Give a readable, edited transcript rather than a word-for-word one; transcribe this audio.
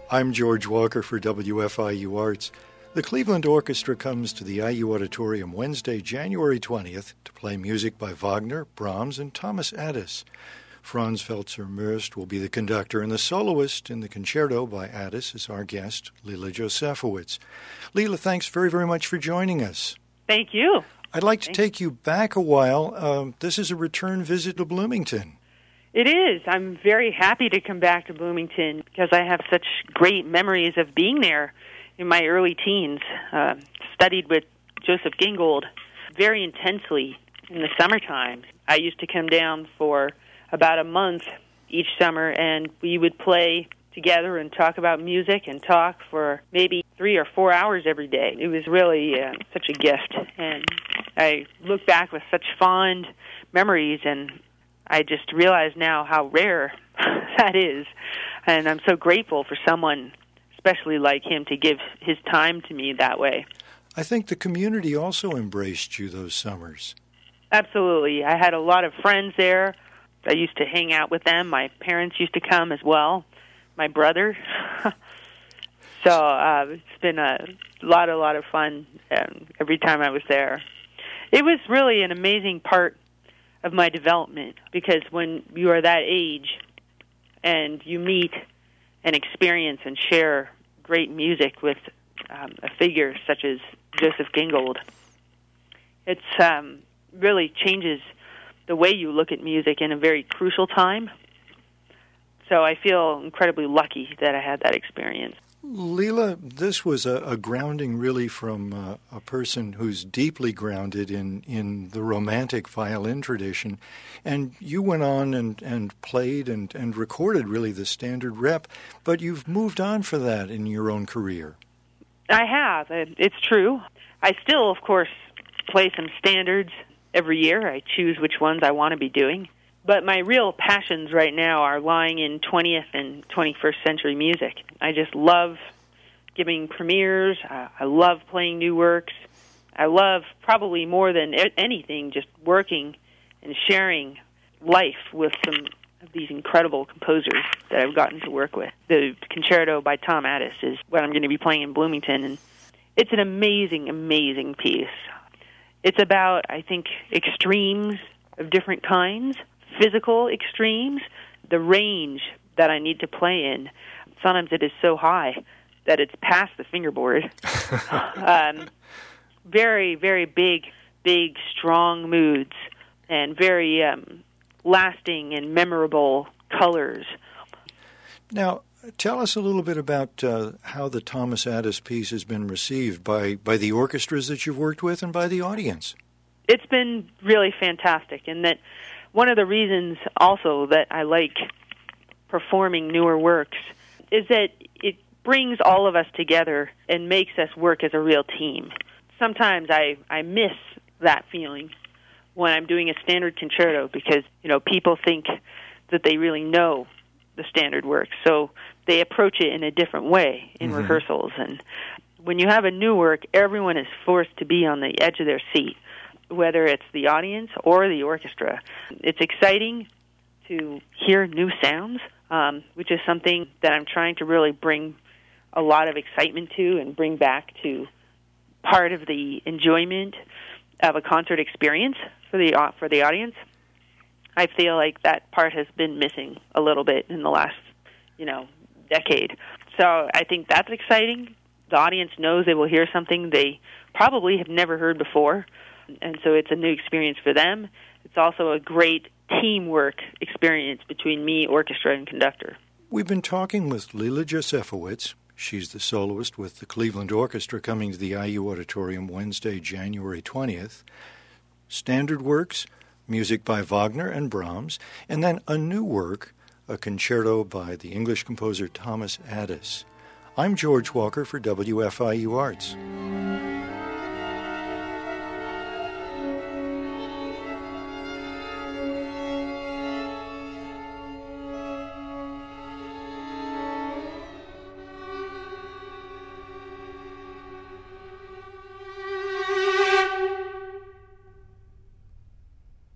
I'm George Walker for WFIU Arts. The Cleveland Orchestra comes to the IU Auditorium Wednesday, January 20th to play music by Wagner, Brahms, and Thomas Adès. Franz Felzer-Mürst will be the conductor, and the soloist in the concerto by Adès is our guest, Lila Josefowicz. Lila, thanks very, very much for joining us. Thank you. I'd like to take you back a while. This is a return visit to Bloomington. It is. I'm very happy to come back to Bloomington because I have such great memories of being there in my early teens. Studied with Joseph Gingold very intensely in the summertime. I used to come down for about a month each summer, and we would play together and talk about music and talk for maybe 3 or 4 hours every day. It was really such a gift, and I look back with such fond memories, and I just realize now how rare that is, and I'm so grateful for someone, especially like him, to give his time to me that way. I think the community also embraced you those summers. Absolutely. I had a lot of friends there. I used to hang out with them. My parents used to come as well, my brother. So it's been a lot of fun every time I was there. It was really an amazing part of my development, because when you are that age and you meet and experience and share great music with a figure such as Joseph Gingold, it's really changes the way you look at music in a very crucial time. So I feel incredibly lucky that I had that experience. Lila, this was a grounding really from a person who's deeply grounded in the romantic violin tradition. And you went on and played and recorded really the standard rep, but you've moved on for that in your own career. I have. It's true. I still, of course, play some standards every year. I choose which ones I want to be doing. But my real passions right now are lying in 20th and 21st century music. I just love giving premieres. I love playing new works. I love, probably more than anything, just working and sharing life with some of these incredible composers that I've gotten to work with. The concerto by Tom Adès is what I'm going to be playing in Bloomington, and it's an amazing, amazing piece. It's about, I think, extremes of different kinds. Physical extremes, the range that I need to play in. Sometimes it is so high that it's past the fingerboard. Very, very big, strong moods, and very lasting and memorable colors. Now, tell us a little bit about how the Thomas Adès piece has been received by the orchestras that you've worked with and by the audience. It's been really fantastic, and that one of the reasons also that I like performing newer works is that it brings all of us together and makes us work as a real team. Sometimes I miss that feeling when I'm doing a standard concerto, because, people think that they really know the standard work, so they approach it in a different way in rehearsals. And when you have a new work, everyone is forced to be on the edge of their seat, whether it's the audience or the orchestra. It's exciting to hear new sounds, which is something that I'm trying to really bring a lot of excitement to and bring back to part of the enjoyment of a concert experience for the audience. I feel like that part has been missing a little bit in the last, decade. So I think that's exciting. The audience knows they will hear something they probably have never heard before, and so it's a new experience for them. It's also a great teamwork experience between me, orchestra, and conductor. We've been talking with Lila Josefowicz. She's the soloist with the Cleveland Orchestra coming to the IU Auditorium Wednesday, January 20th. Standard works, music by Wagner and Brahms, and then a new work, a concerto by the English composer Thomas Adès. I'm George Walker for WFIU Arts.